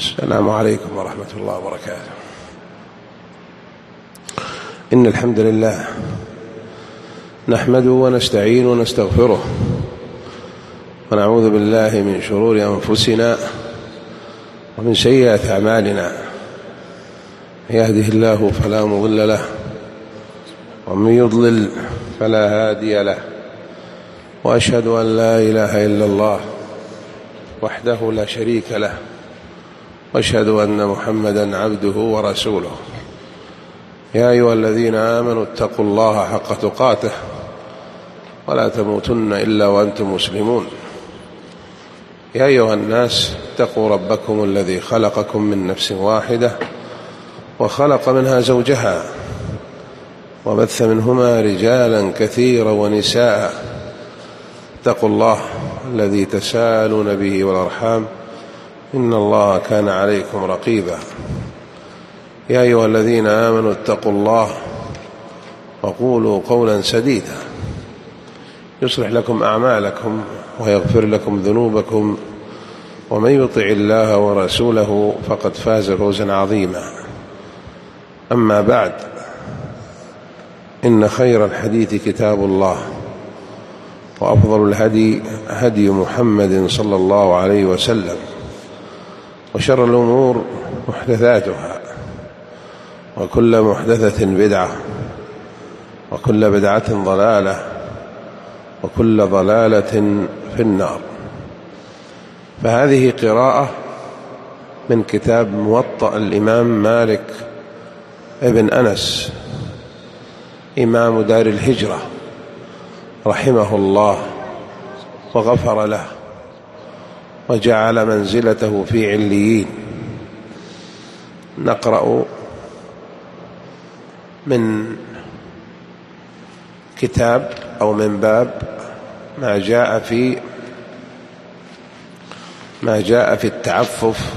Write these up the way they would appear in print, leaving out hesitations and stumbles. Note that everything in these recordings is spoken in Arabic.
السلام عليكم ورحمة الله وبركاته. إن الحمد لله نحمده ونستعين ونستغفره ونعوذ بالله من شرور أنفسنا ومن سيئات أعمالنا. يهده الله فلا مضل له ومن يضلل فلا هادي له، وأشهد أن لا إله إلا الله وحده لا شريك له، وأشهد أن محمدا عبده ورسوله. يا أيها الذين آمنوا اتقوا الله حق تقاته ولا تموتن إلا وأنتم مسلمون. يا أيها الناس اتقوا ربكم الذي خلقكم من نفس واحدة وخلق منها زوجها وبث منهما رجالا كثيرا ونساء. اتقوا الله الذي تساءلون به والأرحام إن الله كان عليكم رقيبا. يا أيها الذين آمنوا اتقوا الله وقولوا قولا سديدا يصلح لكم أعمالكم ويغفر لكم ذنوبكم، ومن يطع الله ورسوله فقد فاز فوزا عظيما. أما بعد، إن خير الحديث كتاب الله، وأفضل الهدي هدي محمد صلى الله عليه وسلم، وشر الأمور محدثاتها، وكل محدثة بدعة، وكل بدعة ضلالة، وكل ضلالة في النار. فهذه قراءة من كتاب موطأ الإمام مالك ابن أنس إمام دار الهجرة رحمه الله وغفر له وجعل منزلته في عليين. نقرأ من كتاب أو من باب ما جاء في التعفف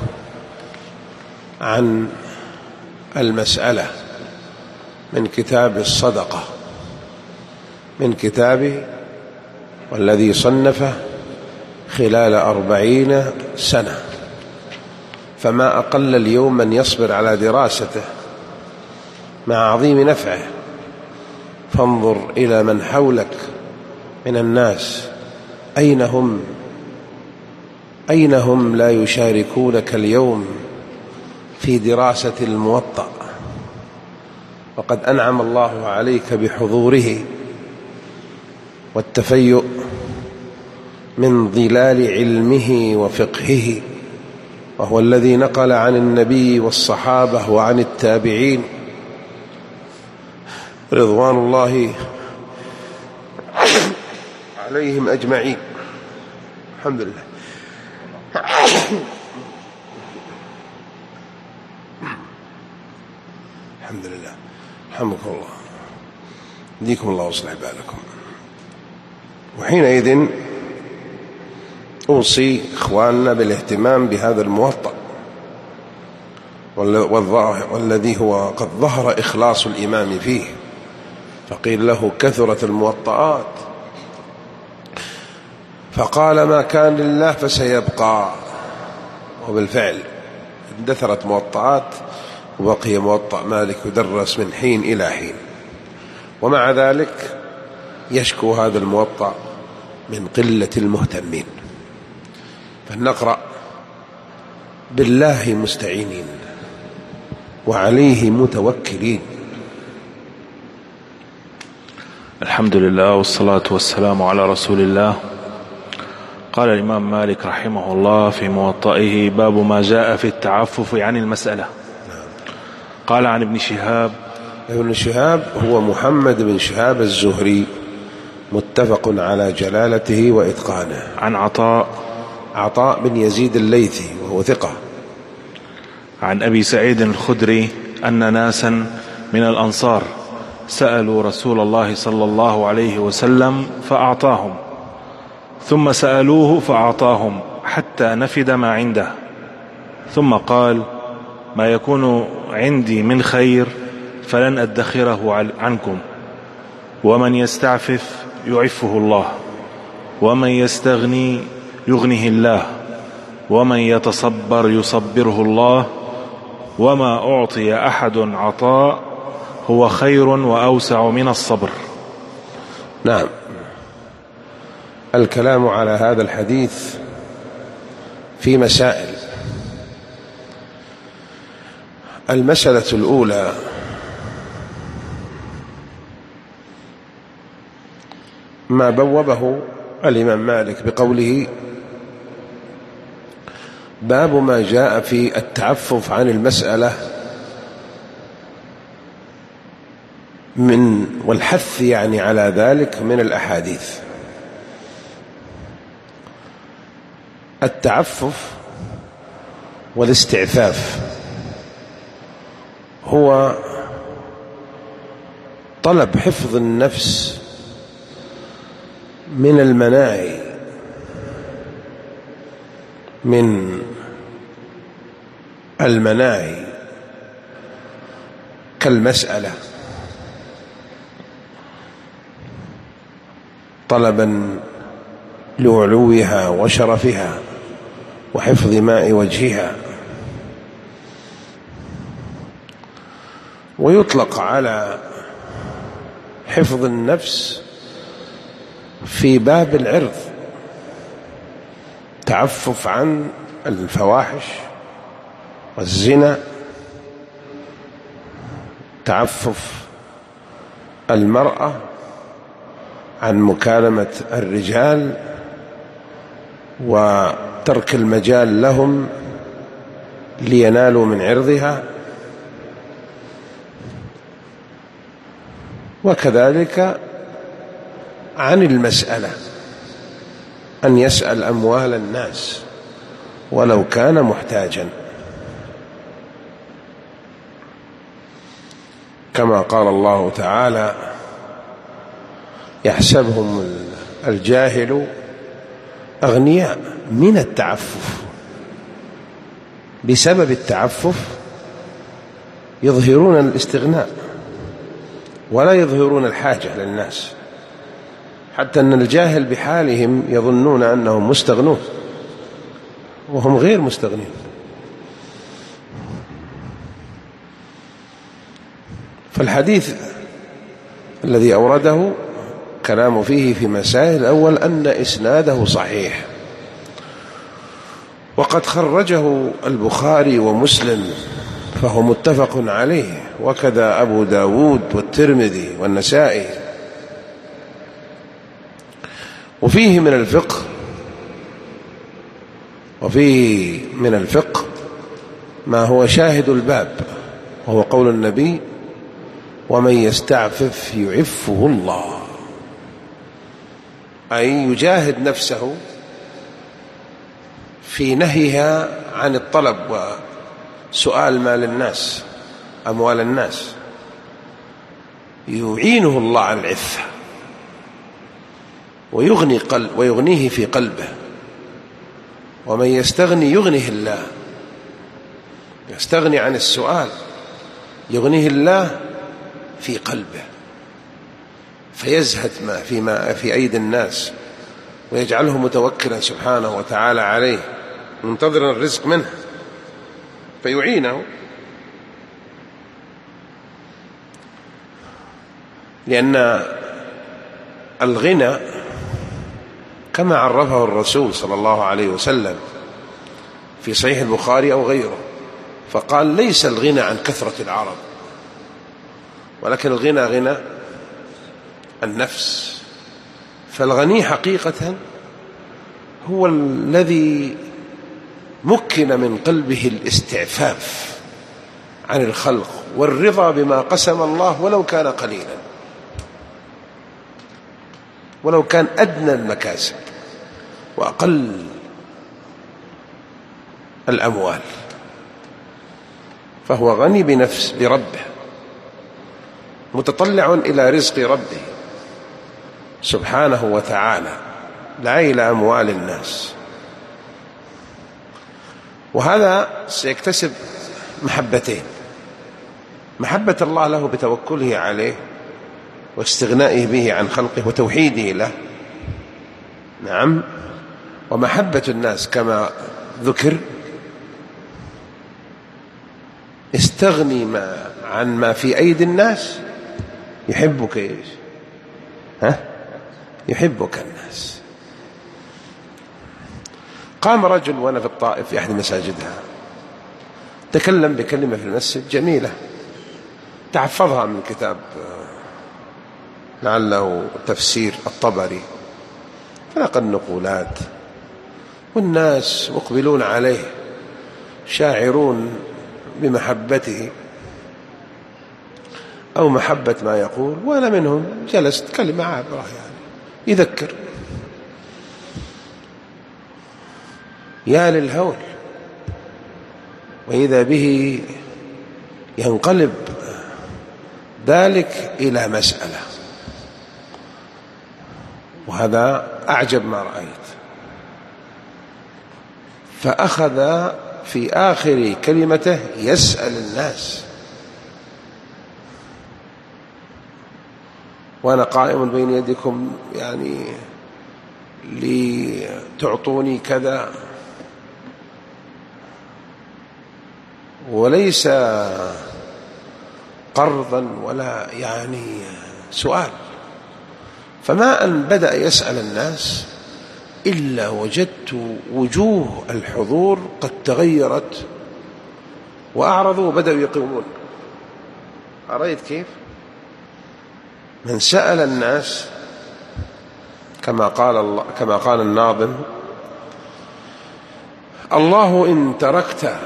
عن المسألة من كتاب الصدقة، من كتابه والذي صنفه خلال 40 سنة، فما أقل اليوم من يصبر على دراسته مع عظيم نفعه. فانظر إلى من حولك من الناس، أين هم لا يشاركونك اليوم في دراسة الموطأ، وقد أنعم الله عليك بحضوره والتفيؤ من ظلال علمه وفقهه، وهو الذي نقل عن النبي والصحابة وعن التابعين رضوان الله عليهم أجمعين. الحمد لله. الحمد لله. رحمكم الله، يهديكم الله ويصلح بالكم. وحينئذ أوصي إخواننا بالاهتمام بهذا الموطأ، والذي هو قد ظهر إخلاص الإمام فيه، فقيل له كثرت الموطئات، فقال ما كان لله فسيبقى. وبالفعل اندثرت موطئات، وبقي موطأ مالك يدرس من حين إلى حين. ومع ذلك يشكو هذا الموطأ من قلة المهتمين. فلنقرأ بالله مستعينين وعليه متوكلين. الحمد لله والصلاة والسلام على رسول الله. قال الإمام مالك رحمه الله في موطئه: باب ما جاء في التعفف عن المسألة. قال عن ابن شهاب هو محمد بن شهاب الزهري، متفق على جلالته وإتقانه. عن عطاء بن يزيد الليثي وهو ثقة. عن أبي سعيد الخدري أن ناسا من الأنصار سألوا رسول الله صلى الله عليه وسلم فأعطاهم، ثم سألوه فأعطاهم حتى نفد ما عنده، ثم قال: ما يكون عندي من خير فلن أدخره عنكم، ومن يستعفف يعفه الله، ومن يستغني يغنه الله، ومن يتصبر يصبره الله، وما أعطي أحد عطاء هو خير وأوسع من الصبر. نعم. الكلام على هذا الحديث في مسائل. المسألة الأولى: ما بوبه الإمام مالك بقوله: باب ما جاء في التعفف عن المسألة والحث على ذلك من الأحاديث. التعفف والاستعفاف هو طلب حفظ النفس من المناعي، كالمسألة، طلبا لعلوها وشرفها وحفظ ماء وجهها. ويطلق على حفظ النفس في باب العرض، تعفف عن الفواحش والزنا، تعفف المرأة عن مكالمة الرجال وترك المجال لهم لينالوا من عرضها، وكذلك عن المسألة أن يسأل أموال الناس ولو كان محتاجا، كما قال الله تعالى: يحسبهم الجاهل أغنياء من التعفف. بسبب التعفف يظهرون الاستغناء ولا يظهرون الحاجة للناس، حتى أن الجاهل بحالهم يظنون أنهم مستغنون وهم غير مستغنين. فالحديث الذي أورده كلام فيه في مسائل. الأول أن إسناده صحيح، وقد خرجه البخاري ومسلم فهو متفق عليه، وكذا أبو داود والترمذي والنسائي. وفيه من الفقه ما هو شاهد الباب، وهو قول النبي: ومن يستعفف يعفه الله، أي يجاهد نفسه في نهيها عن الطلب وسؤال مال الناس، أموال الناس، يعينه الله على العفة ويغنيه في قلبه. ومن يستغني يغنيه الله، يستغني عن السؤال يغنيه الله في قلبه، فيزهد ما في أيدي الناس ويجعله متوكلا سبحانه وتعالى عليه، منتظرا الرزق منه فيعينه. لأن الغنى كما عرفه الرسول صلى الله عليه وسلم في صحيح البخاري أو غيره، فقال: ليس الغنى عن كثرة العرب، ولكن الغنى غنى النفس. فالغني حقيقة هو الذي مكن من قلبه الاستعفاف عن الخلق والرضا بما قسم الله ولو كان قليلا، ولو كان أدنى المكاسب وأقل الأموال، فهو غني بربه، متطلع إلى رزق ربه سبحانه وتعالى، لا إلى أموال الناس. وهذا سيكتسب محبتين: محبة الله له بتوكله عليه واستغنائه به عن خلقه وتوحيده له، نعم، ومحبة الناس كما ذكر استغني عن ما في أيدي الناس يحبك إيش؟ يحبك الناس. قام رجل وأنا في الطائف في أحد مساجدها تكلم بكلمة في المسجد جميلة تحفظها من كتاب لعله تفسير الطبري، فنقل نقولات والناس مقبلون عليه شاعرون بمحبته أو محبة ما يقول، وأنا منهم جلست كلمة عابرة يعني يذكر. يا للهول، وإذا به ينقلب ذلك إلى مسألة، وهذا أعجب ما رأيت. فأخذ في آخر كلمته يسأل الناس، وأنا قائم بين يدكم يعني لتعطوني كذا، وليس قرضا ولا يعني سؤال. فما أن بدأ يسأل الناس إلا وجدت وجوه الحضور قد تغيرت وأعرضوا وبدأوا يقومون. أرأيت كيف؟ من سأل الناس كما قال الناظم: الله إن تركت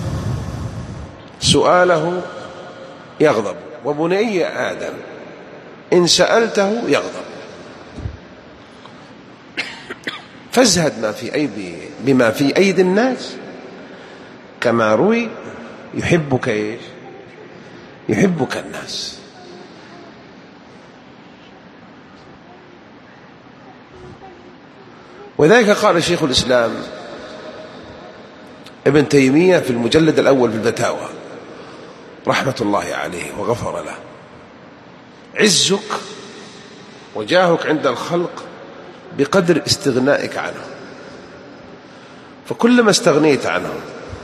سؤاله يغضب، وبني آدم إن سألته يغضب. فازهد بما في أيدي الناس، كما روي يحبك إيش؟ يحبك الناس. وذلك قال شيخ الإسلام ابن تيمية في المجلد الأول في الفتاوى رحمة الله عليه وغفر له: عزك وجاهك عند الخلق بقدر استغنائك عنهم، فكلما استغنيت عنهم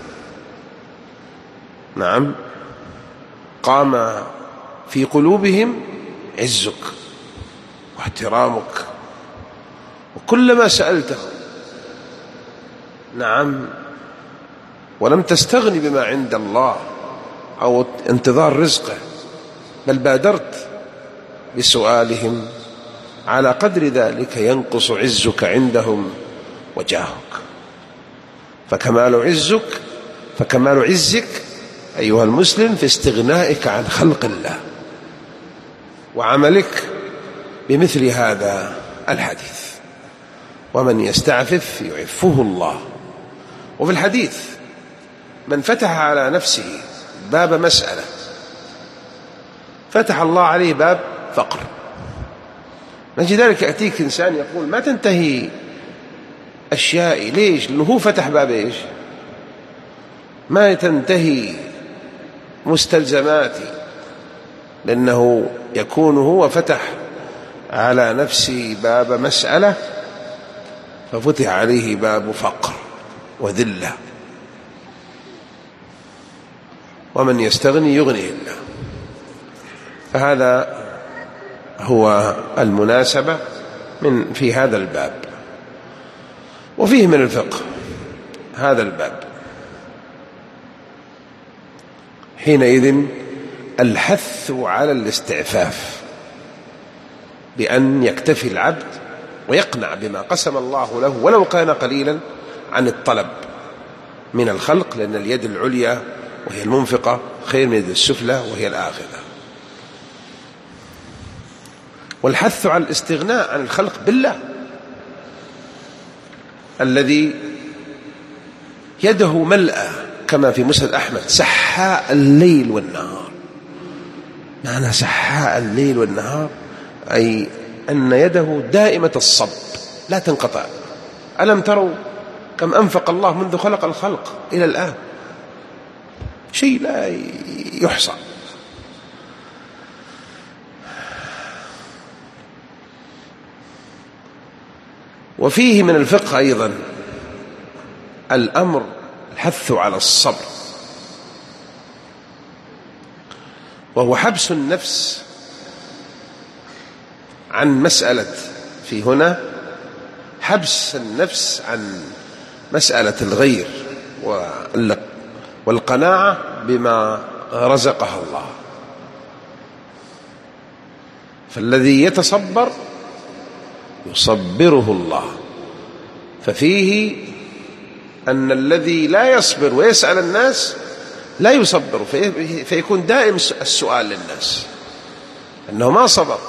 نعم قام في قلوبهم عزك واحترامك، وكلما سألتهم نعم ولم تستغني بما عند الله أو انتظار رزقه، بل بادرت بسؤالهم، على قدر ذلك ينقص عزك عندهم وجاهك. فكمال عزك أيها المسلم في استغنائك عن خلق الله وعملك بمثل هذا الحديث: ومن يستعفف يعفه الله. وفي الحديث: من فتح على نفسه باب مسألة فتح الله عليه باب فقر. نجد ذلك يأتيك إنسان يقول: ما تنتهي أشيائي. ليش؟ لأنه هو فتح باب إيش؟ ما تنتهي مستلزماتي، لأنه يكون هو فتح على نفسه باب مسألة ففتح عليه باب فقر وذلة. ومن يستغني يغنيه الله. فهذا هو المناسبة في هذا الباب. وفيه من الفقه هذا الباب حينئذ الحث على الاستعفاف، بأن يكتفي العبد ويقنع بما قسم الله له ولو كان قليلا عن الطلب من الخلق، لأن اليد العليا وهي المنفقة خير من اليد السفلى وهي الآخذة. والحث على الاستغناء عن الخلق بالله الذي يده ملأى، كما في مسند أحمد: سحاء الليل والنهار. معنى سحاء الليل والنهار أي أن يده دائمة الصب لا تنقطع. ألم تروا كم أنفق الله منذ خلق الخلق إلى الآن؟ شيء لا يحصى. وفيه من الفقه أيضا الأمر الحث على الصبر، وهو حبس النفس عن مسألة، في هنا حبس النفس عن مسألة الغير والقناعة بما رزقها الله. فالذي يتصبر يصبره الله، ففيه أن الذي لا يصبر ويسأل الناس لا يصبر، فيكون دائم السؤال للناس أنه ما صبر،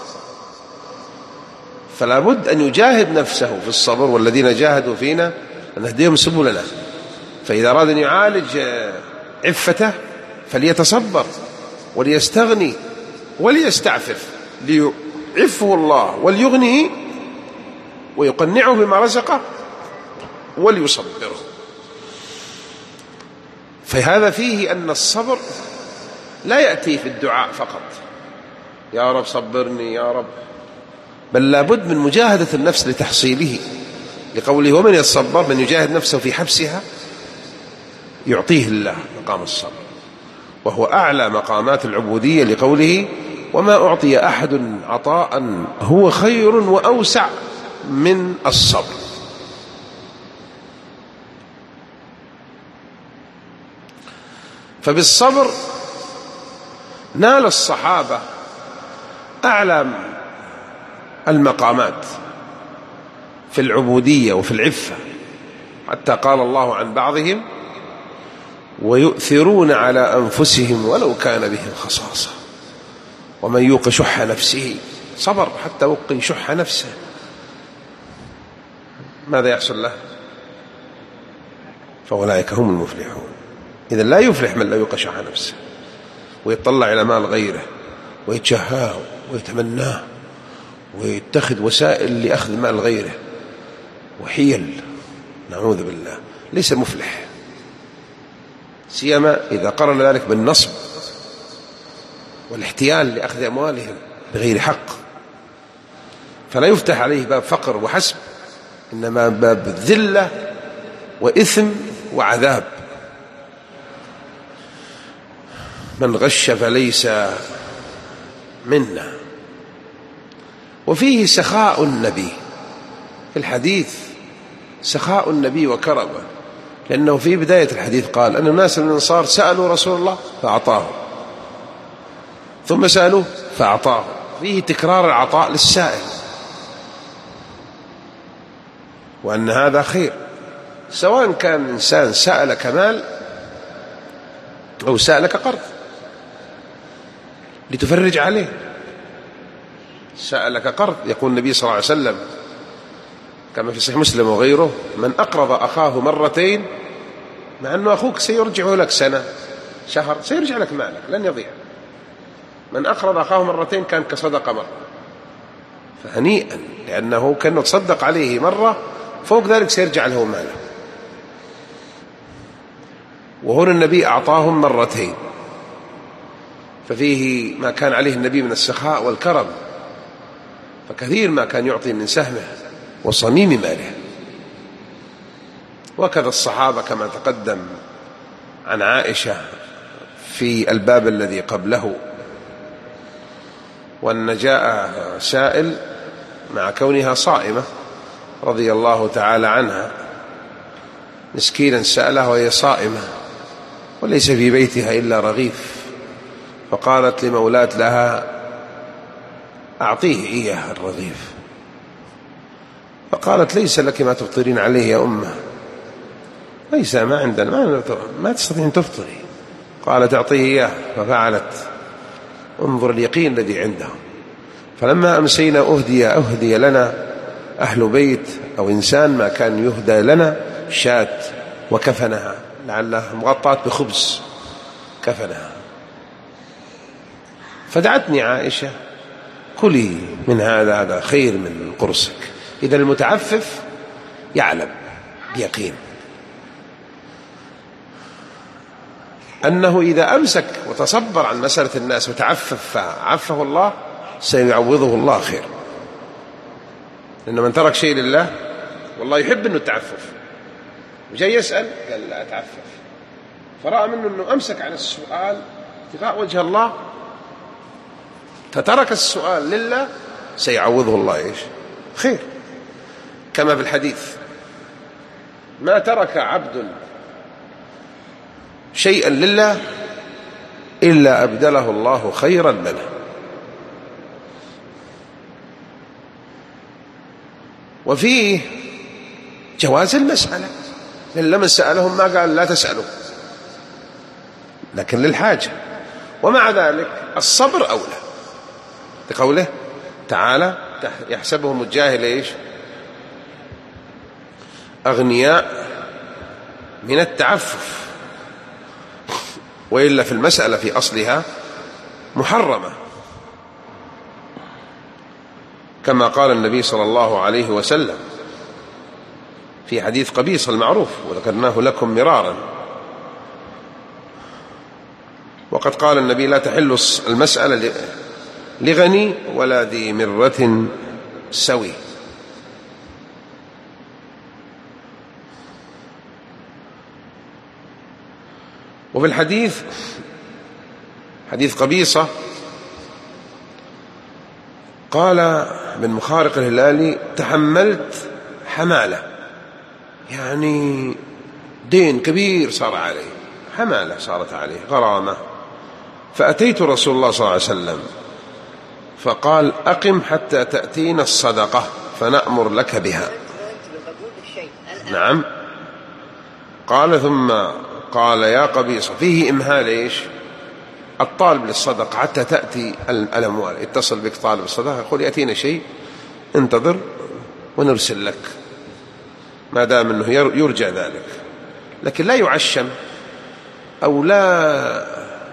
فلا بد أن يجاهد نفسه في الصبر، والذين جاهدوا فينا لنهديهم سبلنا. فإذا أراد أن يعالج عفته فليتصبر وليستغني وليستعفف ليعفه الله وليغنيه ويقنعه بما رزقه وليصبره. فهذا فيه أن الصبر لا يأتي في الدعاء فقط، يا رب صبرني يا رب، بل لابد من مجاهدة النفس لتحصيله، لقوله ومن يتصبر، من يجاهد نفسه في حبسها يعطيه الله مقام الصبر، وهو أعلى مقامات العبودية، لقوله وما أعطي أحد عطاء هو خير وأوسع من الصبر. فبالصبر نال الصحابة أعلى المقامات في العبودية وفي العفة، حتى قال الله عن بعضهم ويؤثرون على أنفسهم ولو كان بهم خصاصة ومن يوق شح نفسه، صبر حتى وقي شح نفسه، ماذا يحصل له؟ فأولئك هم المفلحون. إذا لا يفلح من لا يوق شح نفسه ويطلع إلى مال غيره ويتشهاه ويتمناه ويتخذ وسائل لأخذ مال غيره وحيل، نعوذ بالله، ليس مفلح، سيما إذا قرن ذلك بالنصب والاحتيال لأخذ أموالهم بغير حق، فلا يفتح عليه باب فقر وحسب، إنما باب ذلة وإثم وعذاب. من غش فليس منا. وفيه سخاء النبي في الحديث، سخاء النبي وكرمه، لأنه في بداية الحديث قال أن الناس من الأنصار سألوا رسول الله فأعطاه، ثم سألوه فأعطاه، فيه تكرار العطاء للسائل، وأن هذا خير، سواء كان الإنسان سألك مال أو سألك قرض لتفرج عليه. سألك قرض، يقول النبي صلى الله عليه وسلم كما في صحيح مسلم وغيره من أقرض أخاه مرتين، مع أنه أخوك سيرجعه لك سنة شهر، سيرجع لك مالك لن يضيع، من أقرض أخاه مرتين كان كصدق مرة، فهنيئا، لأنه كان تصدق عليه مرة فوق ذلك سيرجع له ماله. وهنا النبي أعطاهم مرتين، ففيه ما كان عليه النبي من السخاء والكرم، فكثير ما كان يعطي من سهمه وصميم ماله. وكذا الصحابة كما تقدم عن عائشة في الباب الذي قبله، وأن جاء سائل مع كونها صائمة رضي الله تعالى عنها، مسكينا سألها وهي صائمة وليس في بيتها إلا رغيف، فقالت لمولاة لها أعطيه إياه الرغيف، فقالت ليس لك ما تفطرين عليه يا أمه، ليس ما عندنا ما تستطيعين تفطري. قالت أعطيه إياه، ففعلت. انظر اليقين الذي عندهم. فلما أمسينا أهدي لنا أهل بيت أو إنسان ما كان يهدى لنا شاة وكفنها، لعلها مغطاة بخبز كفنها. فدعتني عائشة كلي من هذا خير من قرصك. إذا المتعفف يعلم بيقين أنه إذا أمسك وتصبر عن مسألة الناس وتعفف فعفه الله سيعوضه الله خير، لأن من ترك شيء لله والله يحب أنه التعفف، وجاي يسأل قال لا أتعفف، فرأى منه أنه أمسك عن السؤال ابتغاء وجه الله فترك السؤال لله، سيعوضه الله إيش خير. كما في الحديث: ما ترك عبد شيئا لله إلا أبدله الله خيرا منه. وفيه جواز المسألة، لأن لمن سألهم ما قال لا تسألوا، لكن للحاجة. ومع ذلك الصبر أولى، لقوله تعالى: يحسبهم الجاهل إيش أغنياء من التعفف، وإلا في المسألة في أصلها محرمة، كما قال النبي صلى الله عليه وسلم في حديث قبيصة المعروف وذكرناه لكم مرارا. وقد قال النبي: لا تحل المسألة لغني ولا ذي مرة سوي. وفي الحديث حديث قبيصة قال ابن مخارق الهلالي: تحملت حمالة، يعني دين كبير صار عليه، حمالة صارت عليه غرامة، فأتيت رسول الله صلى الله عليه وسلم فقال: أقم حتى تأتينا الصدقة فنأمر لك بها. نعم. قال: ثم قال: يا قبيصة، فيه إمهال إيش الطالب للصدقة حتى تأتي الأموال. اتصل بك طالب الصدقة يقول: يأتينا شيء، انتظر ونرسل لك، ما دام أنه يرجى ذلك، لكن لا يعشم أو لا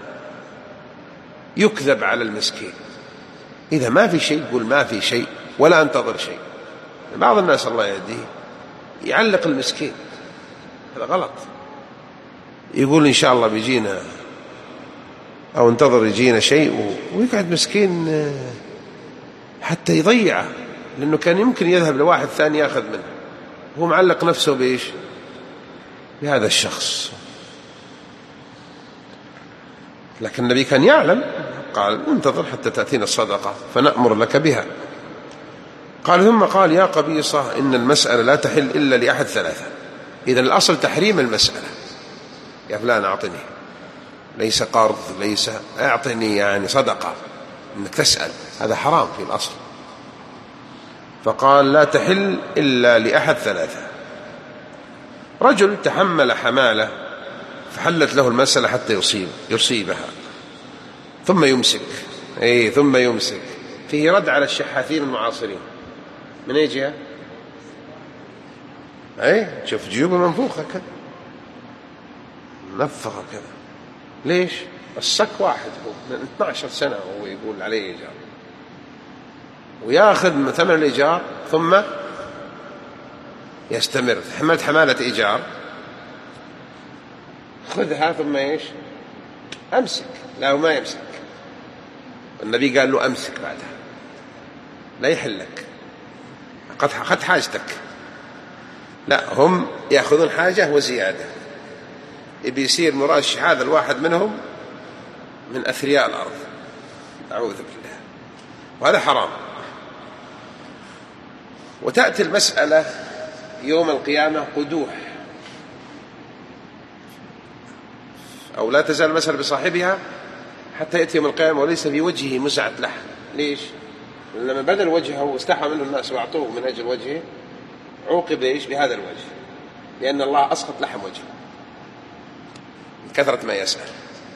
يكذب على المسكين. إذا ما في شيء قل ما في شيء ولا انتظر شيء. بعض الناس الله يهديه يعلق المسكين، هذا غلط. يقول إن شاء الله بيجينا أو انتظر يجينا شيء، ويقعد مسكين حتى يضيعه، لأنه كان يمكن يذهب لواحد ثاني يأخذ منه، هو معلق نفسه بإيش بهذا الشخص. لكن النبي كان يعلم، قال: انتظر حتى تأتينا الصدقة فنأمر لك بها. قال: ثم قال: يا قبيصة، إن المسألة لا تحل إلا لأحد ثلاثة. إذن الأصل تحريم المسألة، يا فلان أعطني، ليس قرض، ليس أعطني يعني صدقة، إنك تسأل، هذا حرام في الأصل. فقال: لا تحل إلا لأحد ثلاثة: رجل تحمل حمالة فحلت له المسألة حتى يصيبها ثم يمسك، ثم يمسك. فيه رد على الشحاثين المعاصرين. من أي جهة؟ شوف جيوبه منفوخة كذا، منفخة كذا. ليش؟ الصك واحد، هو من 12 سنة وهو يقول عليه إيجار، ويأخذ ثمن الإيجار ثم يستمر. حملت حمالة إيجار، خذها ثم أمسك. لا، وما يمسك. النبي قال له: أمسك بعدها، لا يحلك، قد أخذت حاجتك. لا، هم يأخذون حاجة وزيادة، يبي يصير مراشح هذا الواحد منهم من أثرياء الأرض، أعوذ بالله، وهذا حرام. وتأتي المسألة يوم القيامة قدوح، أو لا تزال المسألة بصاحبها حتى يأتي يوم القيامة وليس في وجهه مزعة لحم. ليش؟ لما بدل وجهه واستحى منه الناس وأعطوه من أجل وجهه، عوقب بهذا الوجه، لأن الله أسقط لحم وجهه من كثرة ما يسأل،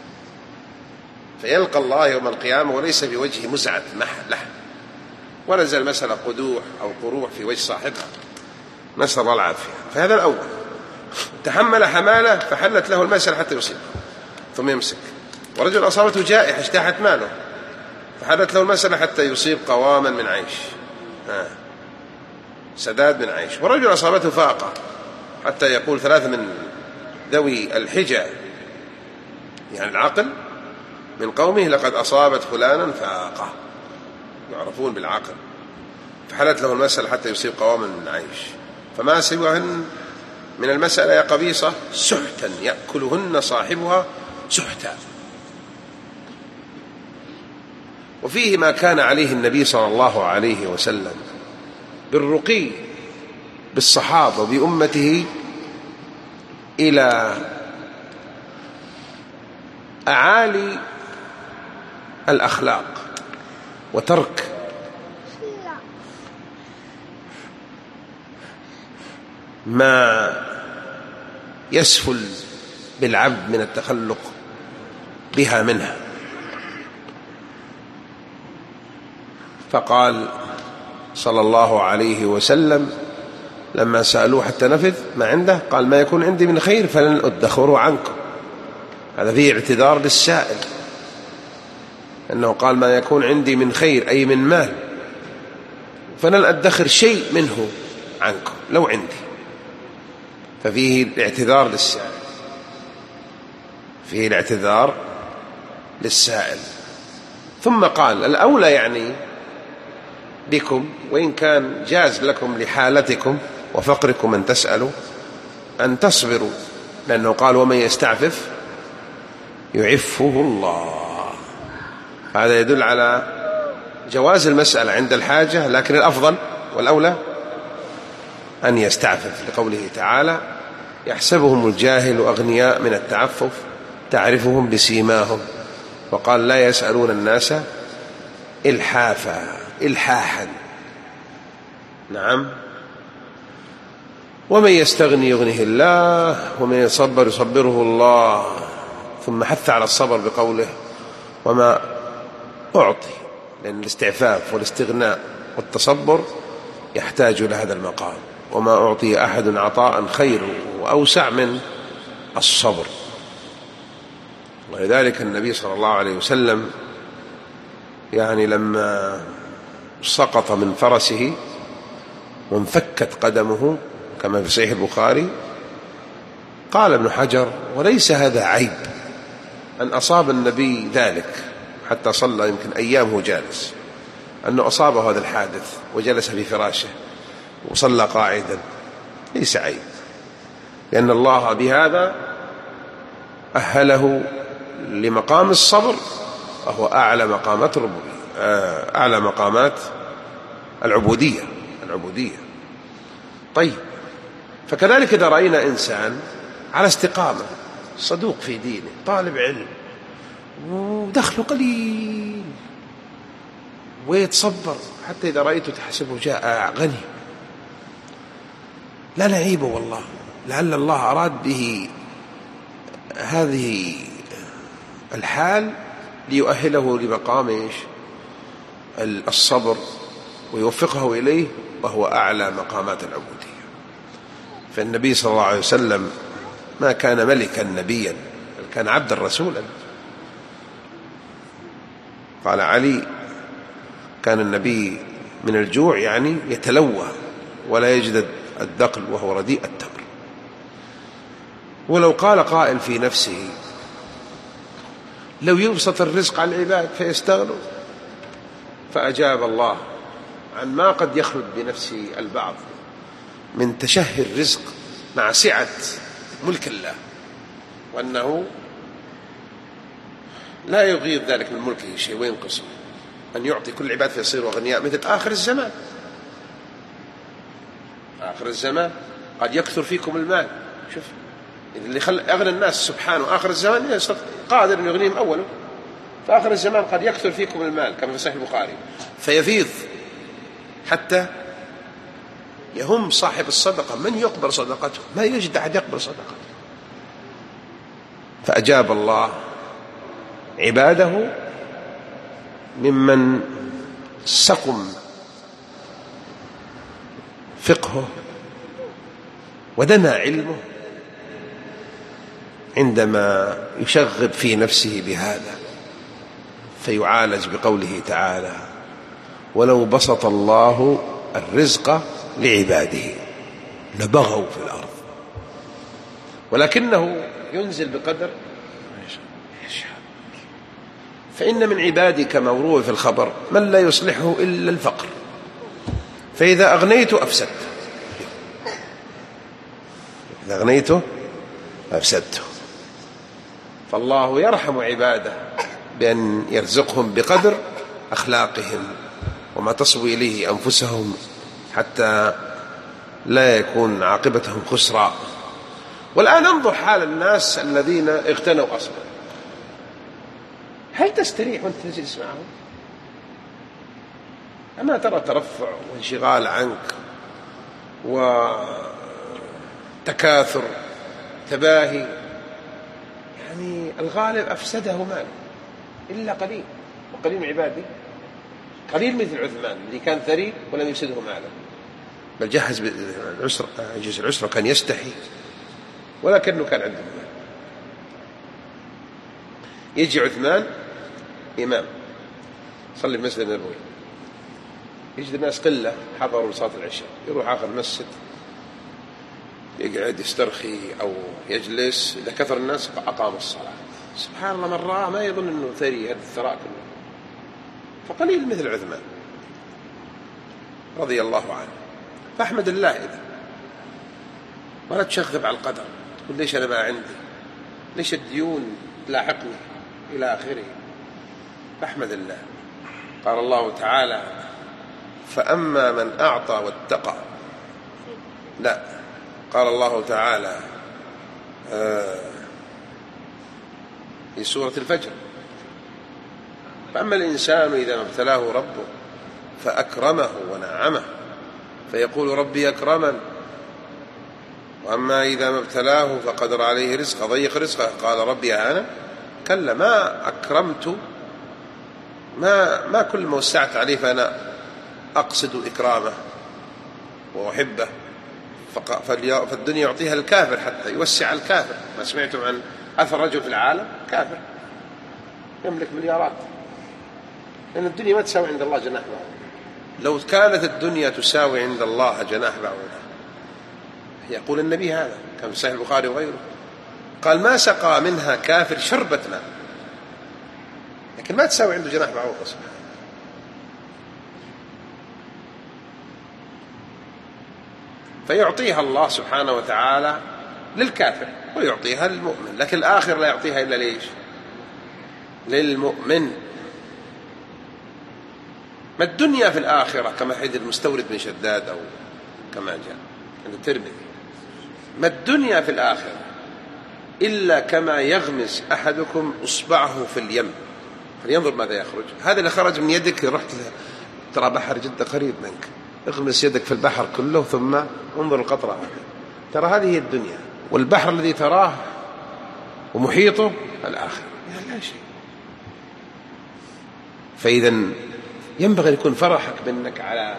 فيلقى الله يوم القيامة وليس في وجهه مزعة لحم، ولا زال المسألة قدوح أو قروح في وجه صاحبها، نسأل الله العافية. فهذا الأول تحمل حمالة فحلت له المسألة حتى يصيب ثم يمسك. ورجل أصابته جائحة اجتاحت ماله فحلت له المسألة حتى يصيب قواما من عيش، سداد من عيش. ورجل أصابته فاقة حتى يقول 3 من ذوي الحجة، يعني العقل، من قومه: لقد أصابت فلانا فاقة، يعرفون بالعقل، فحلت له المسألة حتى يصيب قواما من عيش. فما سواهن من المسألة يا قبيصة سحتا يأكلهن صاحبها سحتا. وفيه ما كان عليه النبي صلى الله عليه وسلم بالرقي بالصحابة وبأمته إلى أعالي الأخلاق وترك ما يسفل بالعبد من التخلق بها منها. فقال صلى الله عليه وسلم لما سألوه حتى نفذ ما عنده قال ما يكون عندي من خير فلن أدخره عنكم. هذا فيه اعتذار للسائل، أنه قال ما يكون عندي من خير أي من مال فلن أدخر شيء منه عنكم لو عندي. ففيه الاعتذار للسائل، فيه الاعتذار للسائل. ثم قال الأولى يعني بكم وإن كان جاز لكم لحالتكم وفقركم أن تسألوا أن تصبروا، لأنه قال ومن يستعفف يعفه الله. هذا يدل على جواز المسألة عند الحاجة، لكن الأفضل والأولى أن يستعفف، لقوله تعالى يحسبهم الجاهل أغنياء من التعفف تعرفهم بسيماهم. وقال لا يسألون الناس إلحاحا. نعم. ومن يستغني يغنه الله ومن يصبر يصبره الله. ثم حث على الصبر بقوله وما أعطي، لأن الاستعفاف والاستغناء والتصبر يحتاج إلى هذا المقام. وما أعطي أحد عطاء خير وأوسع من الصبر. ولذلك النبي صلى الله عليه وسلم يعني لما سقط من فرسه وانفكت قدمه كما في صحيح البخاري قال ابن حجر وليس هذا عيب أن أصاب النبي ذلك، حتى صلى يمكن أيامه جالس، أنه أصابه هذا الحادث وجلس في فراشه وصلى قاعدا، ليس عيب، لأن الله بهذا أهله لمقام الصبر، وهو أعلى مقامات العبودية. طيب، فكذلك إذا رأينا إنسان على استقامة صدوق في دينه طالب علم ودخله قليل ويتصبر، حتى إذا رأيته تحسبه جاء غني، لا نعيبه والله، لعل الله أراد به هذه الحال ليؤهله لمقام الصبر ويوفقه إليه، وهو أعلى مقامات العبودية. فالنبي صلى الله عليه وسلم ما كان ملكا نبيا، بل كان عبدا رسولا. قال علي كان النبي من الجوع يعني يتلوى ولا يجد الدقل وهو رديء التمر. ولو قال قائل في نفسه لو يبسط الرزق على العباد فيستغنوا، فأجاب الله عن ما قد يخلد بنفس البعض من تشهي الرزق مع سعة ملك الله، وأنه لا يغير ذلك من ملكه شيء وينقصه، أن يعطي كل العباد فيصيروا أغنياء، مثل آخر الزمان. آخر الزمان قد يكثر فيكم المال. شوف اللي أغنى الناس سبحانه آخر الزمان قادر أن يغنيهم أوله. في آخر الزمان قد يكثر فيكم المال كما في صحيح البخاري فيفيض حتى يهم صاحب الصدقة من يقبل صدقته، ما يجد أحد يقبل صدقته. فأجاب الله عباده ممن سقم فقهه ودنا علمه عندما يشغب في نفسه بهذا، فيعالج بقوله تعالى ولو بسط الله الرزق لعباده لبغوا في الأرض ولكنه ينزل بقدر يشاء. فإن من عبادي كما روي في الخبر من لا يصلحه إلا الفقر، فإذا أغنيت أفسدت. إذا أغنيته أفسدته. فالله يرحم عباده بأن يرزقهم بقدر أخلاقهم وما تصبو إليه أنفسهم حتى لا يكون عاقبتهم خسرا. والآن انظر حال الناس الذين اغتنوا أصلا، هل تستريح وانت تجلس معهم؟ أما ترى ترفع وانشغال عنك وتكاثر تباهي، يعني الغالب أفسده ماله إلا قليل، وقليل من عبادي، قليل مثل عثمان اللي كان ثري ولم يفسده ماله، بل جهز العسرة كان يستحي ولكنه كان عنده مال. يجي عثمان إمام صلي في مسجد النبوي، يجد الناس قلة حضروا صلاة العشاء، يروح آخر المسجد يقعد يسترخي أو يجلس، إذا كثر الناس أقام الصلاة. سبحان الله، من رأى ما يظن أنه ثري هذا الثراء كله، فقليل مثل عثمان رضي الله عنه. فأحمد الله إذا ولا تشغب على القدر، تقول ليش أنا ما عندي، ليش الديون تلاحقني إلى آخره. فأحمد الله. قال الله تعالى فأما من أعطى واتقى، لا، قال الله تعالى في سورة الفجر فأما الإنسان إذا ما ابتلاه ربه فأكرمه ونعمه فيقول ربي أكرمن، وأما إذا ما ابتلاه فقدر عليه رزقه ضيق رزقه قال ربي أهانن. كلا، ما أكرمت، ما كل ما وسعت عليه فأنا أقصد إكرامه وأحبه. فالدنيا يعطيها الكافر حتى يوسع الكافر. ما سمعتم عن أثر رجل في العالم كافر يملك مليارات، لأن الدنيا ما تساوي عند الله جناح بعوضة. لو كانت الدنيا تساوي عند الله جناح بعوضة، يقول النبي هذا كان في صحيح البخاري وغيره، قال ما سقى منها كافر شربة ماء، لكن ما تساوي عنده جناح بعوضة. سبحانه. فيعطيها الله سبحانه وتعالى للكافر ويعطيها للمؤمن، لكن الآخر لا يعطيها إلا ليش؟ للمؤمن. ما الدنيا في الآخرة كما حديث المستورد بن شداد أو كما جاء عند الترمذي، ما الدنيا في الآخرة إلا كما يغمس أحدكم إصبعه في اليم فلينظر ماذا يخرج. هذا اللي خرج من يدك رحت ترى بحر جدا قريب منك، اغمس يدك في البحر كله ثم انظر القطرة، ترى هذه هي الدنيا، والبحر الذي تراه ومحيطه الآخر لا شيء. فإذا ينبغي أن يكون فرحك بأنك على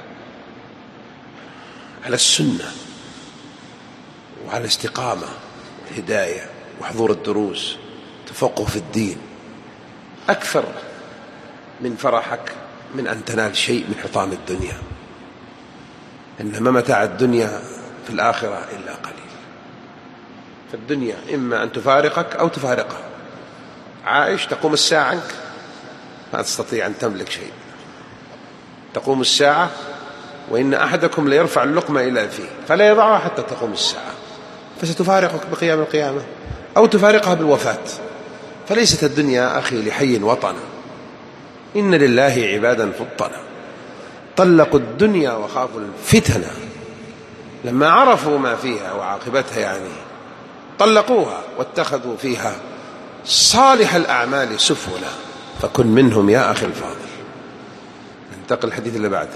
السنة وعلى الاستقامة والهداية وحضور الدروس تفقه في الدين أكثر من فرحك من أن تنال شيء من حطام الدنيا. إنما متاع الدنيا في الآخرة إلا قليل. فالدنيا إما أن تفارقك أو تفارقها. عائش تقوم الساعة عنك ما تستطيع أن تملك شيء، تقوم الساعة وإن أحدكم ليرفع اللقمة إلى فيه فلا يضعها حتى تقوم الساعة، فستفارقك بقيام القيامة أو تفارقها بالوفاة. فليست الدنيا أخي لحي وطنا، إن لله عبادا فطنا طلقوا الدنيا وخافوا الفتنة، لما عرفوا ما فيها وعاقبتها يعني طلقوها واتخذوا فيها صالح الأعمال سفلا، فكن منهم يا أخي الفاضل. ننتقل الحديث اللي بعده.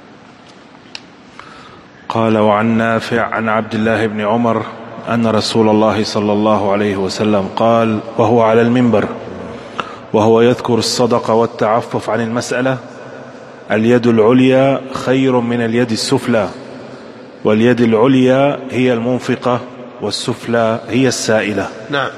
قال وعن نافع عن عبد الله بن عمر أن رسول الله صلى الله عليه وسلم قال وهو على المنبر وهو يذكر الصدقة والتعفف عن المسألة: اليد العليا خير من اليد السفلى، واليد العليا هي المنفقة والسفلى هي السائلة. نعم،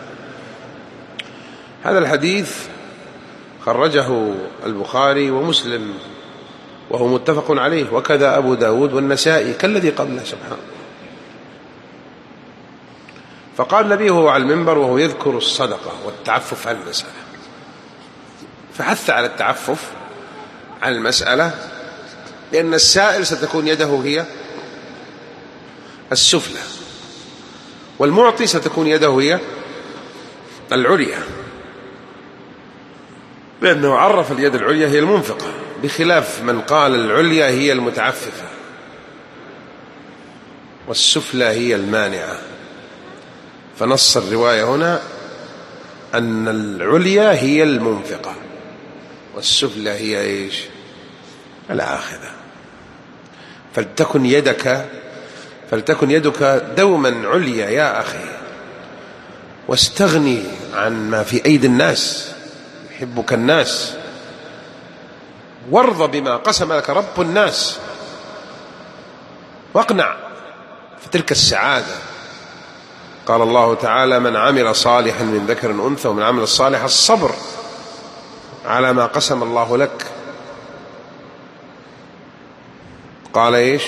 هذا الحديث خرجه البخاري ومسلم وهو متفق عليه، وكذا أبو داود والنسائي كالذي قبله. سبحانه. فقال النبي وهو على المنبر وهو يذكر الصدقة والتعفف عن المسألة، فحث على التعفف عن المسألة، لأن السائل ستكون يده هي السفلى، والمعطي ستكون يده هي العليا، لأنه عرف اليد العليا هي المنفقة، بخلاف من قال العليا هي المتعففة والسفلى هي المانعة. فنص الرواية هنا أن العليا هي المنفقة والسفلى هي إيش؟ الآخذة. فلتكن يدك دوما عليا يا أخي، واستغني عن ما في أيدي الناس، يحبك الناس، وارض بما قسم لك رب الناس، واقنع في تلك السعادة. قال الله تعالى: من عمل صالحا من ذكر أنثى ومن عمل الصالح الصبر على ما قسم الله لك. قال إيش؟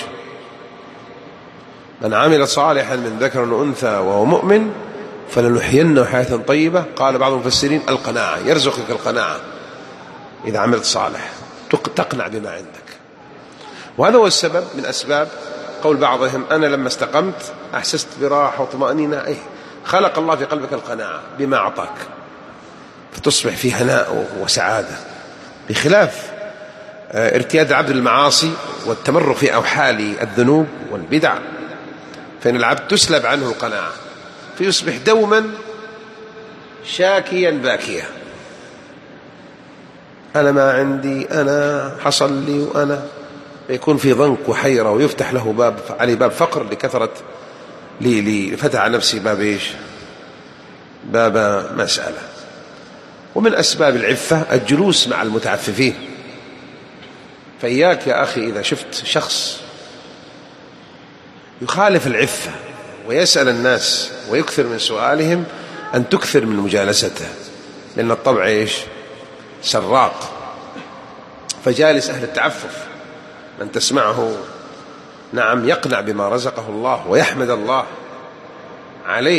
من عمل صالحا من ذكر أنثى وهو مؤمن فلنحيينه حياة طيبة. قال بعض المفسرين: القناعة، يرزقك القناعة إذا عملت صالح، تقنع بما عندك. وهذا هو السبب من أسباب قول بعضهم: أنا لما استقمت أحسست براحة وطمأنينة. خلق الله في قلبك القناعة بما أعطاك، فتصبح في هناء وسعادة، بخلاف ارتياد العبد المعاصي والتمرغ في أوحال الذنوب والبدع، فإن العبد تسلب عنه القناعة فيصبح دوما شاكيا باكيا. أنا ما عندي، أنا حصل لي، وأنا يكون في ضنك وحيرة، ويفتح له باب فقر لكثرة لفتح على نفسي باب إيش؟ باب مسألة. ومن أسباب العفة الجلوس مع المتعففين. فإياك يا أخي إذا شفت شخص يخالف العفة ويسأل الناس ويكثر من سؤالهم أن تكثر من مجالسته، لأن الطبع إيش؟ سراق. فجالس أهل التعفف من تسمعه نعم يقنع بما رزقه الله ويحمد الله عليه،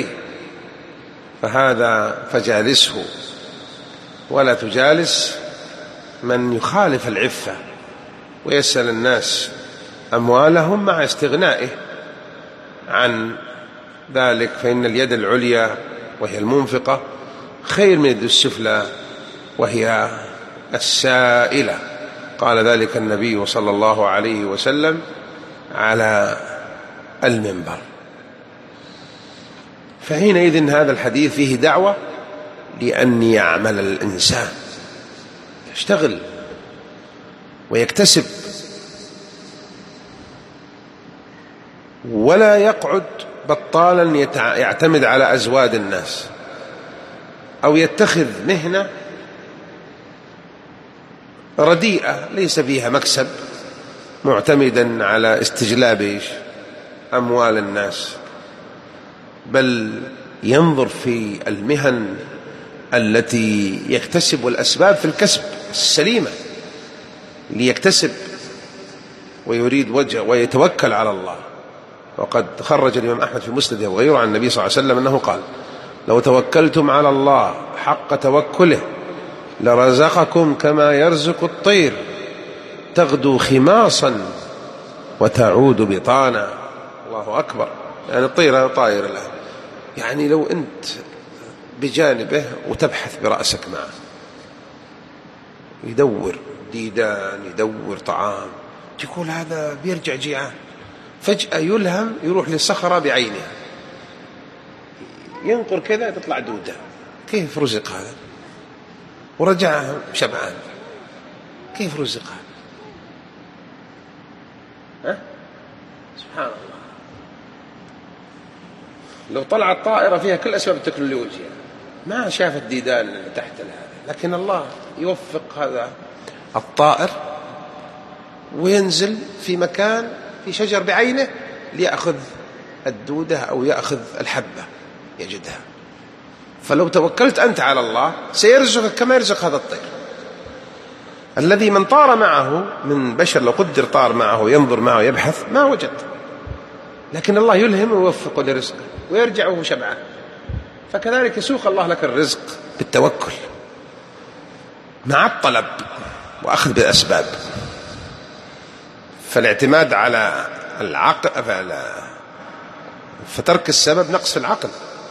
فجالسه، ولا تجالس من يخالف العفة ويسأل الناس أموالهم مع استغنائه عن ذلك. فإن اليد العليا وهي المنفقة خير من اليد السفلى وهي السائلة. قال ذلك النبي صلى الله عليه وسلم على المنبر. فحينئذ هذا الحديث فيه دعوة لأن يعمل الإنسان، يشتغل ويكتسب، ولا يقعد بطالا يعتمد على أزواد الناس أو يتخذ مهنة رديئة ليس فيها مكسب معتمدا على استجلاب أموال الناس، بل ينظر في المهن التي يكتسب الأسباب في الكسب السليمة ليكتسب ويريد وجه ويتوكل على الله. وقد خرج الإمام أحمد في مسنده وغيره عن النبي صلى الله عليه وسلم أنه قال: لو توكلتم على الله حق توكله لرزقكم كما يرزق الطير تغدو خماصا وتعود بطانا. الله أكبر. يعني الطير طائر الآن، يعني لو أنت بجانبه وتبحث برأسك معه، يدور ديدان، يدور طعام، تقول هذا بيرجع جيعان، فجأة يلهم يروح للصخرة بعينها، ينقر كذا تطلع دودة. كيف رزق هذا؟ ورجع شبعان، كيف رزق هذا؟ سبحان الله. لو طلعت طائرة فيها كل أسباب التكنولوجيا ما شافت ديدان تحت هذا، لكن الله يوفق هذا الطائر وينزل في مكان في شجر بعينه ليأخذ الدودة أو يأخذ الحبة يجدها. فلو توكلت أنت على الله سيرزقك كما يرزق هذا الطير الذي من طار معه من بشر، لو قدر طار معه ينظر معه يبحث ما وجد، لكن الله يلهم ويوفق لرزقه ويرجع وهو شبعان. فكذلك يسوق الله لك الرزق بالتوكل مع الطلب وأخذ بالأسباب. فالاعتماد على العقل، فترك السبب نقص في العقل،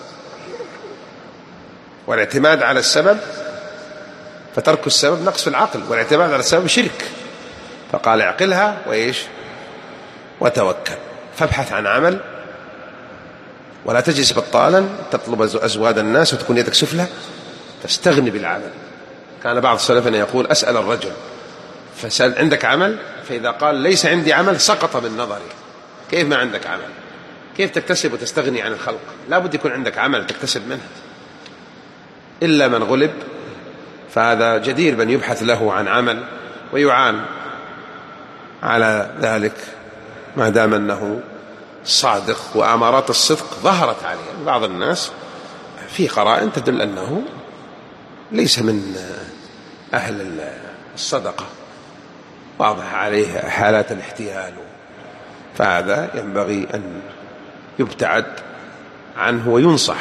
والاعتماد على السبب، فترك السبب نقص في العقل، والاعتماد على السبب شرك. فقال اعقلها وإيش وتوكل. فابحث عن عمل، ولا تجلس بطالا تطلب أزواد الناس وتكون يدك سفلى، تستغني بالعمل. كان بعض سلفنا يقول أسأل الرجل فسأل عندك عمل، فإذا قال ليس عندي عمل سقط من نظري. كيف ما عندك عمل؟ كيف تكتسب وتستغني عن الخلق؟ لا بد يكون عندك عمل تكتسب منه، إلا من غلب فهذا جدير بأن يبحث له عن عمل ويعان على ذلك ما دام أنه صادق. وأمارات الصدق ظهرت عليه. بعض الناس في قرائن تدل أنه ليس من أهل الصدقة، واضح عليه حالات الاحتيال، فهذا ينبغي أن يبتعد عنه وينصح.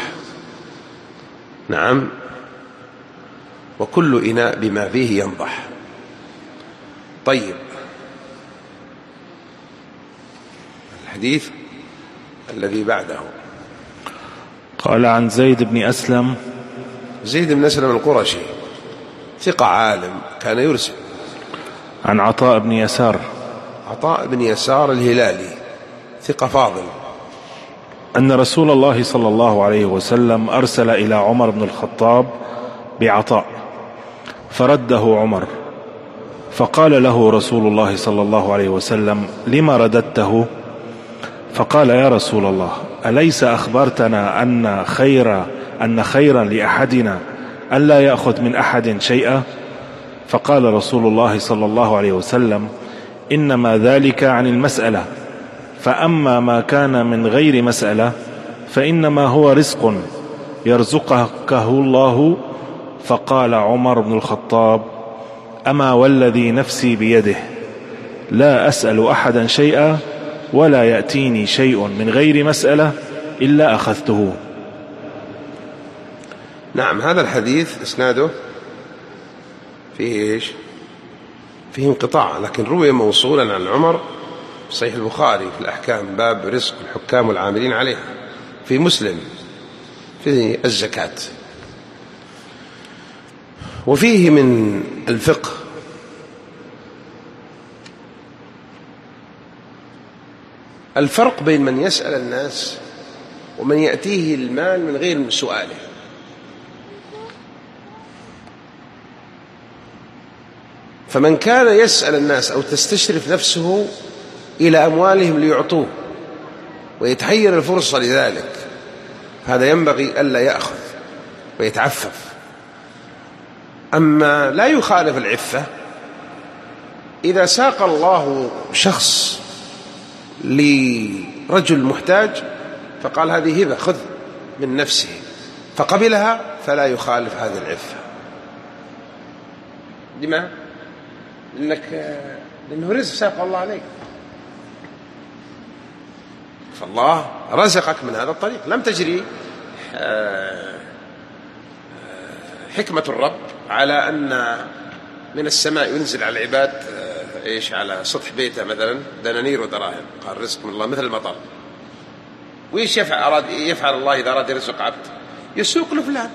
نعم، وكل إناء بما فيه ينضح. طيب، الحديث الذي بعده قال عن زيد بن أسلم. زيد بن أسلم القرشي ثقة عالم، كان يرسل. عن عطاء بن يسار. عطاء بن يسار الهلالي ثقة فاضل. أن رسول الله صلى الله عليه وسلم أرسل إلى عمر بن الخطاب بعطاء فرده عمر، فقال له رسول الله صلى الله عليه وسلم: لما رددته؟ فقال: يا رسول الله، أليس أخبرتنا أن خيرا لأحدنا ألا يأخذ من أحد شيئا؟ فقال رسول الله صلى الله عليه وسلم: إنما ذلك عن المسألة، فأما ما كان من غير مسألة فإنما هو رزق يرزقه الله. فقال عمر بن الخطاب: أما والذي نفسي بيده لا أسأل أحدا شيئا ولا يأتيني شيء من غير مسألة إلا أخذته. نعم، هذا الحديث إسناده فيه إيش؟ فيه انقطاع، لكن روي موصولا عن عمر في صحيح البخاري في الأحكام، باب رزق الحكام والعاملين عليها، في مسلم في الزكاة. وفيه من الفقه الفرق بين من يسأل الناس ومن يأتيه المال من غير سؤاله. فمن كان يسأل الناس أو تستشرف نفسه إلى أموالهم ليعطوه ويتحير الفرصة لذلك، هذا ينبغي ألا يأخذ ويتعفف. أما لا يخالف العفة إذا ساق الله شخص لرجل محتاج فقال هذه هبة خذ من نفسه فقبلها، فلا يخالف هذه العفة. لما؟ لأنه رزق ساق الله عليك، فالله رزقك من هذا الطريق. لم تجري حكمة الرب على أن من السماء ينزل على العباد إيش على سطح بيته مثلا دنانير ودراهم، قال رزق من الله مثل المطر. وإيش يفعل الله إذا أراد يرزق عبد؟ يسوق له فلان.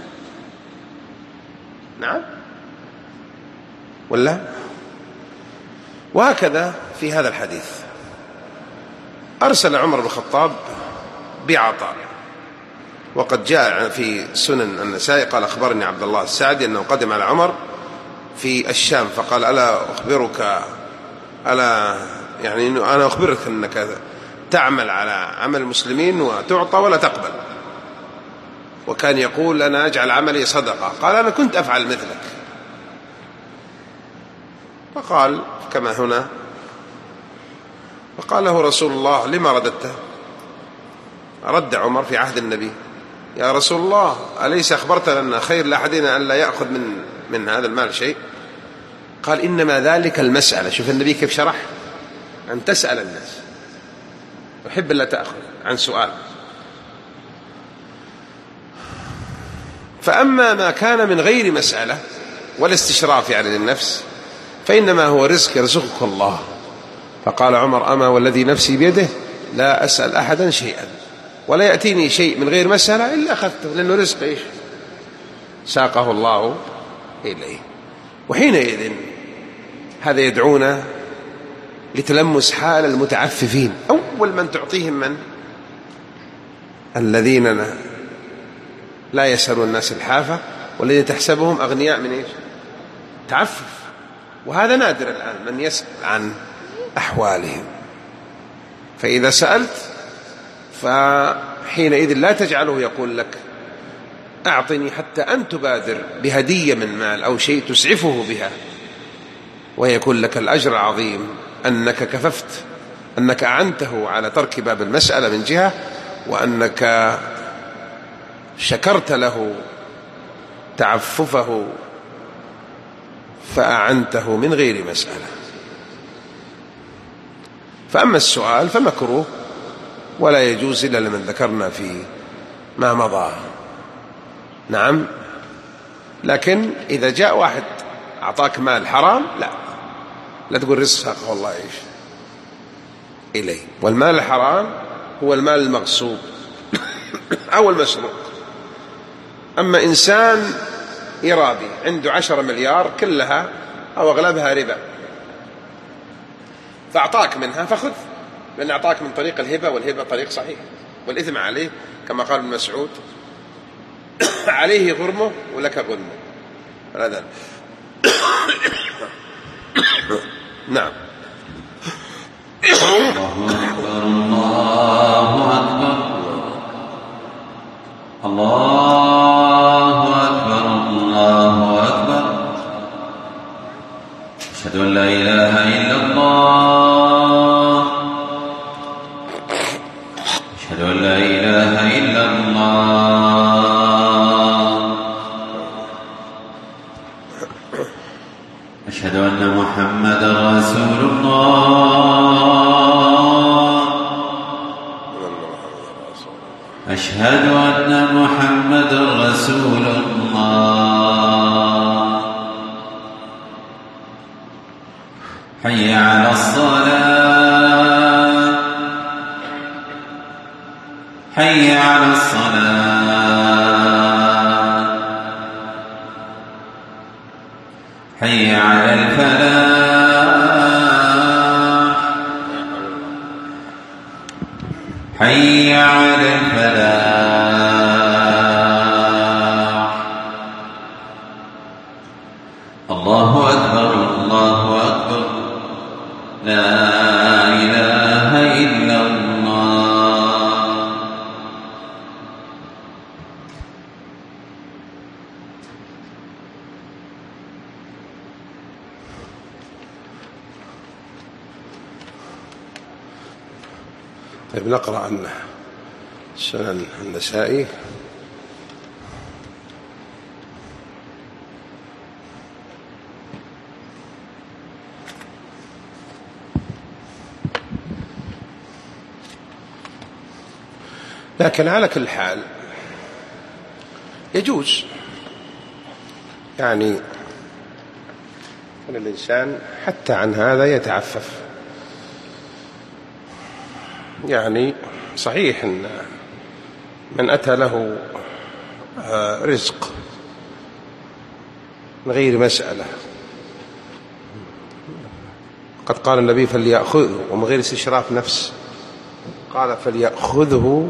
نعم ولا؟ وهكذا في هذا الحديث أرسل عمر بن الخطاب بعطاء، وقد جاء في سنن النسائي قال أخبرني عبد الله السعدي أنه قدم على عمر في الشام فقال: ألا أخبرك يعني أنا أخبرك أنك تعمل على عمل المسلمين وتعطى ولا تقبل. وكان يقول: أنا أجعل عملي صدقة. قال: أنا كنت أفعل مثلك. فقال كما هنا، فقال له رسول الله: لما رددته؟ رد عمر في عهد النبي: يا رسول الله، أليس أخبرتنا أن خير لأحدنا أن لا يأخذ من هذا المال شيء؟ قال: إنما ذلك المسألة. شوف النبي كيف شرح، أن تسأل الناس، أحب لا تأخذ عن سؤال. فأما ما كان من غير مسألة ولا استشراف يعني للنفس فإنما هو رزق يرزقك الله. فقال عمر: أما والذي نفسي بيده لا أسأل أحدا شيئا ولا يأتيني شيء من غير مسألة إلا أخذته، لأنه رزق إيش ساقه الله إليه. وحينئذ هذا يدعونا لتلمس حال المتعففين. أول من تعطيهم من الذين لا يسألون الناس الحافة، والذين تحسبهم أغنياء من إيش تعفف. وهذا نادر الآن من يسأل عن أحوالهم. فإذا سألت فحينئذ لا تجعله يقول لك أعطني حتى أن تبادر بهدية من مال أو شيء تسعفه بها، ويكون لك الأجر العظيم أنك كففت، أنك أعنته على ترك باب المسألة من جهة، وأنك شكرت له تعففه فأعنته من غير مسألة. فأما السؤال فمكروه ولا يجوز إلا لمن ذكرنا في ما مضى. نعم، لكن إذا جاء واحد أعطاك مال حرام لا تقول رزقه والله إيش إليه. والمال الحرام هو المال المغصوب أو المسروق. أما إنسان إرابي عنده 10 مليار كلها أو أغلبها ربا، فأعطاك منها فخذ، لأن أعطاك من طريق الهبة، والهبة طريق صحيح، والإثم عليه كما قال ابن مسعود عليه غرمه ولك غنمه. هذا نعم. الله أكبر الله أكبر الله أكبر الله أكبر. أشهد أن لا إله إلا الله أشهد أن لا إله إلا الله أشهد أن محمدا رسول الله أشهد أن محمدا رسول الله. حي على الصلاة حي على الصلاة حي على الفلاح حي على الفلاح. الله أكبر الله أكبر لا إله إلا الله. طيب نقرأ عن سنن النسائي. لكن على كل حال يجوز يعني أن الإنسان حتى عن هذا يتعفف. يعني صحيح أن من أتى له رزق من غير مسألة، قد قال النبي فليأخذه، ومن غير استشراف نفس قال فليأخذه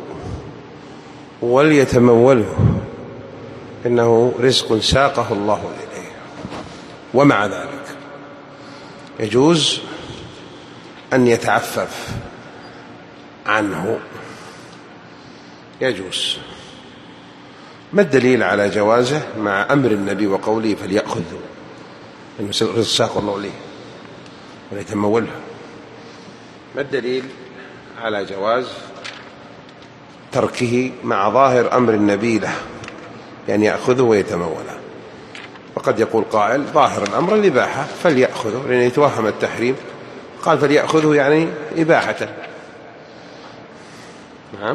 وليتموله إنه رزق ساقه الله إليه. ومع ذلك يجوز أن يتعفف عنه، يجوز. ما الدليل على جوازه مع أمر النبي وقوله فليأخذه إنه رزق ساقه الله إليه وليتموله؟ ما الدليل على جواز تركه مع ظاهر أمر النبي له يعني يأخذه ويتموله؟ وقد يقول قائل ظاهر الأمر الإباحة فليأخذه، لأن يتوهم التحريم، قال فليأخذه يعني إباحة. نعم.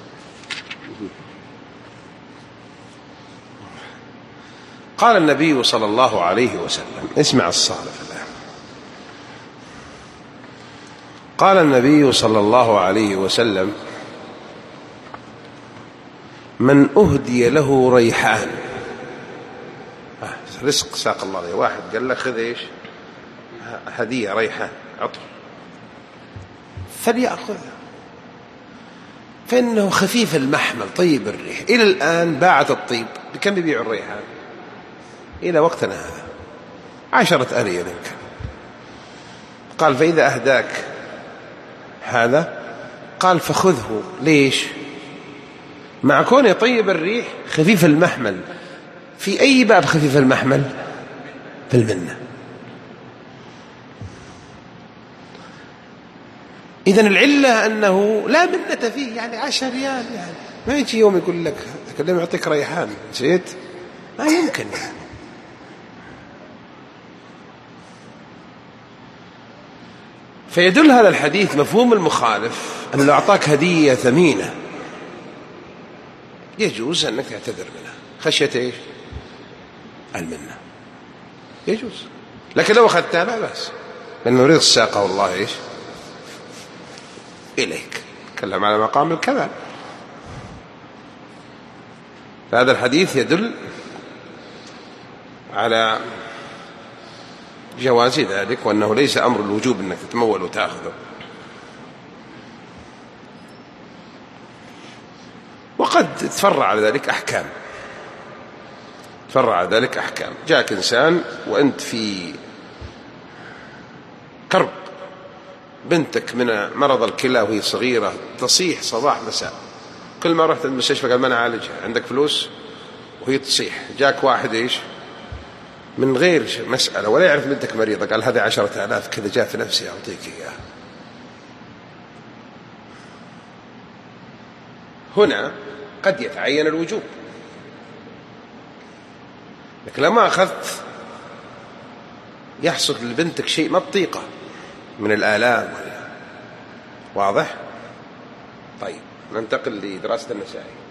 قال النبي صلى الله عليه وسلم، اسمع الصالح الآن، قال النبي صلى الله عليه وسلم من أهدي له ريحان، رزق ساق الله عليه، واحد قال له خذ إيش هدية ريحان عطر، فليأخذها، فإنه خفيف المحمل طيب الريح. إلى الآن باعت الطيب، بكم يبيع الريحان إلى وقتنا هذا؟ 10 أريال يمكن. قال فإذا أهداك هذا، قال فخذه. ليش؟ مع كونه طيب الريح خفيف المحمل. في أي باب خفيف المحمل؟ في المنة. إذن العلة أنه لا منة فيه، يعني 10 ريال، يعني ما يجي يوم يقول لك أكلم أعطيك ريحان نسيت، ما يمكن يعني. فيدل هذا الحديث مفهوم المخالف أن لو أعطاك هدية ثمينة يجوز أنك تعتذر منها خشية إيش؟ المنة، يجوز. لكن لو أخذتها لا بأس، لأنه رزق ساقه الله إيش إليك، تكلم على مقام الكمال. فهذا الحديث يدل على جواز ذلك، وأنه ليس أمر الوجوب أنك تتمول وتأخذه. وقد تفرع على ذلك أحكام، تفرع على ذلك أحكام. جاءك إنسان وأنت في كرب، بنتك من مرض الكلى وهي صغيرة تصيح صباح مساء، كل ما رحت المستشفى قال ما نعالجها، عندك فلوس؟ وهي تصيح. جاك واحد إيش من غير مسألة ولا يعرف بنتك مريضة، قال هذا 10,000 كذا جاء في نفسي أعطيك إياه. هنا قد يتعين الوجوب، لكن لما أخذت يحصل لبنتك شيء ما تطيقه من الآلام. واضح؟ طيب ننتقل لدراسة النسائي.